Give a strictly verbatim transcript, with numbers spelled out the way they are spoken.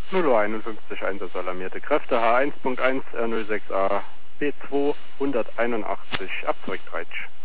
null Uhr einundfünfzig Einsatz alarmierte Kräfte, H eins Punkt eins R null sechs A B zwei hunderteinundachtzig, Abzeug Dreitsch.